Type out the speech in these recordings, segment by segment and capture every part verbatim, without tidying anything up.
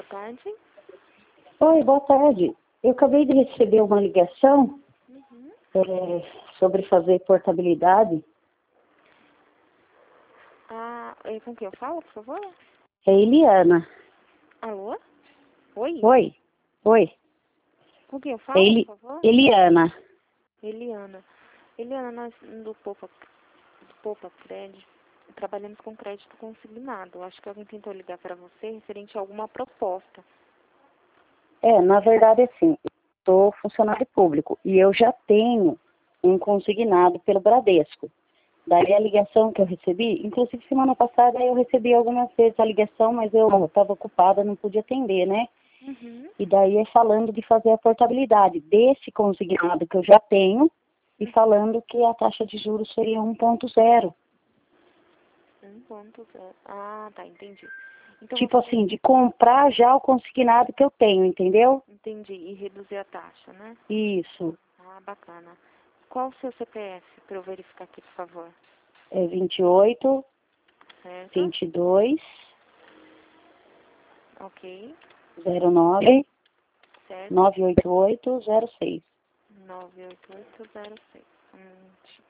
boa tarde. Oi, boa tarde. Eu acabei de receber uma ligação Uhum. é, sobre fazer portabilidade. Ah, e com quem eu falo, por favor? É Eliana. Alô? Oi? Oi, oi. Com quem eu É falo, Eli, por favor? Eliana. Eliana. Eliana, nós do Poupa, do Poupa Crédito, trabalhamos com crédito consignado. Acho que alguém tentou ligar para você referente a alguma proposta. É, na verdade, assim, eu sou funcionário público e eu já tenho um consignado pelo Bradesco. Daí a ligação que eu recebi, inclusive semana passada eu recebi algumas vezes a ligação, mas eu estava ocupada, não pude atender, né? Uhum. E daí é falando de fazer a portabilidade desse consignado que eu já tenho e falando que a taxa de juros seria um ponto zero. Um ponto zero. Ah, tá, entendi. Então Tipo você assim, de comprar já o consignado que eu tenho, entendeu? entendi e reduzir a taxa, né? Isso. Ah, bacana. Qual o seu C P F para eu verificar aqui, por favor? É vinte e oito, Certo? vinte e dois, Ok. zero nove, Certo? nove oito oito, zero seis. nove oito oito zero seis. Um minutinho.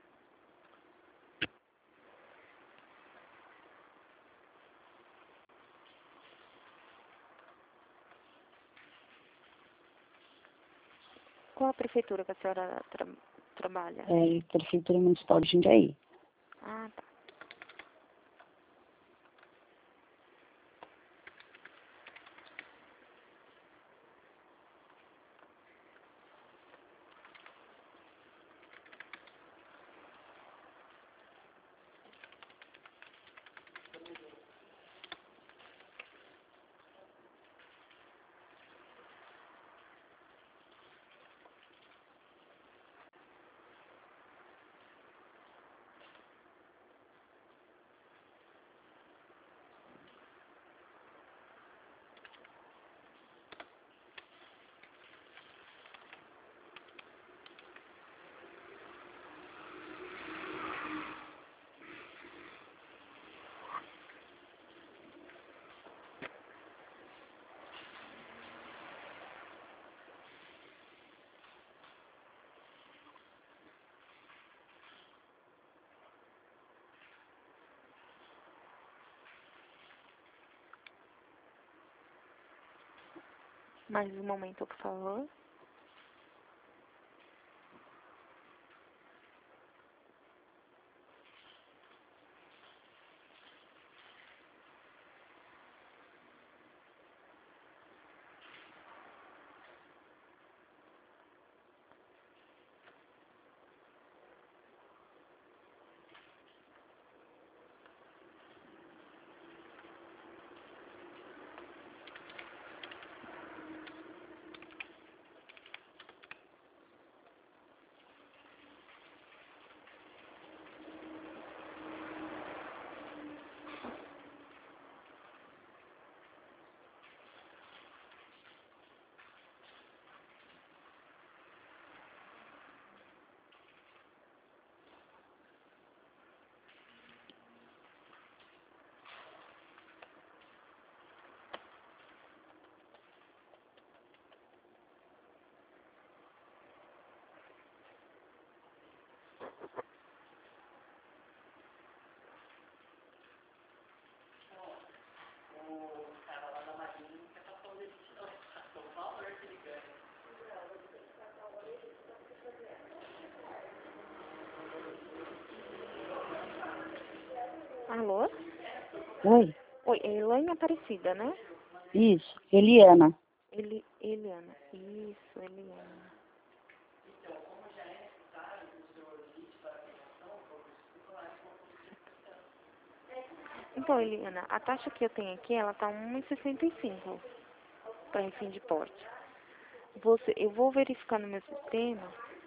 Qual a prefeitura que a senhora tra trabalha? É, Prefeitura Municipal de Jundiaí. Ah, tá. Mais um momento, por favor. Alô? Oi, Oi, é Elaine Aparecida, né? isso, Eliana. Eli, Eliana. Isso, Eliana. Então, Eliana, a taxa que eu tenho aqui, ela tá um e sessenta e cinco para refém de porte. Você, eu vou verificar no meu sistema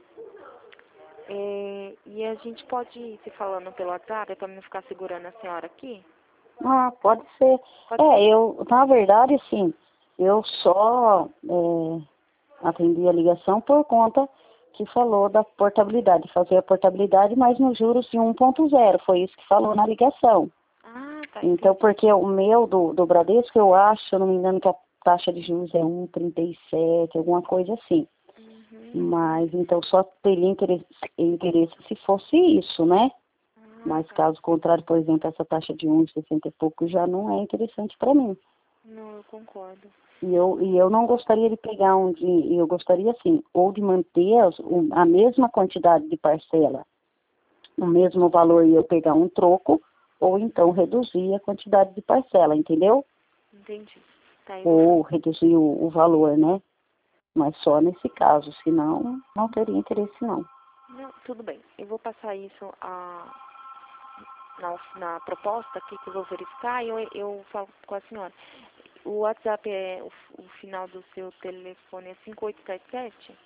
é, e a gente pode ir se falando pelo WhatsApp para não ficar segurando a senhora aqui? Ah, pode ser. Pode É, ser? eu, na verdade, assim, eu só é, atendi a ligação por conta que falou da portabilidade, fazer a portabilidade, mas nos juros de um ponto zero, foi isso que falou na ligação. Ah, tá, Então, entendi. porque o meu do, do Bradesco, eu acho, se eu não me engano, que a, taxa de juros é um vírgula trinta e sete, alguma coisa assim. Uhum. Mas, então, só teria interesse, interesse se fosse isso, né? Ah, Mas, tá. caso contrário, por exemplo, essa taxa de um vírgula sessenta e pouco já não é interessante para mim. Não, eu concordo. E eu, e eu não gostaria de pegar um dinheiro, eu gostaria, assim, ou de manter as- o- a mesma quantidade de parcela, o mesmo valor e eu pegar um troco, ou então reduzir a quantidade de parcela, entendeu? Entendi. Tá, eu vou Ou fazer. reduzir o, o valor, né? Mas só nesse caso, senão não teria interesse não. Não, tudo bem. Eu vou passar isso a, na, na proposta aqui que eu vou verificar e eu, eu falo com a senhora. O WhatsApp é o, o final do seu telefone é cinco oito sete sete?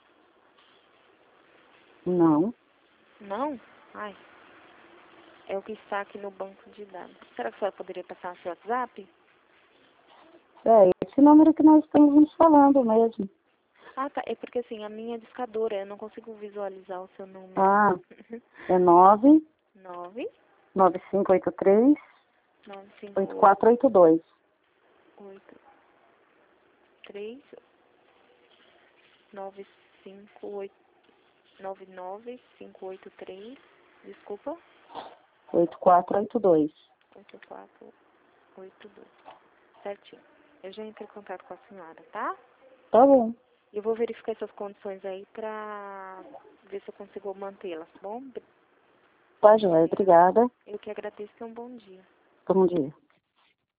Não. Não? Ai, é o que está aqui no banco de dados. Será que a senhora poderia passar o seu WhatsApp? É esse número que nós estamos nos falando mesmo. Ah, tá. É porque assim, a minha é discadora, eu não consigo visualizar o seu número. Ah, é nove nove nove cinco oito três nove oito cinco quatro oito dois. oito três nove cinco oito nove nove cinco oito três. Desculpa. oito quatro oito dois. oito quatro oito dois. Certinho. Eu já entrei em contato com a senhora, tá? Tá bom. Eu vou verificar essas condições aí pra ver se eu consigo mantê-las, tá bom? Tá, joia. Obrigada. Eu que agradeço e um bom dia. Bom dia.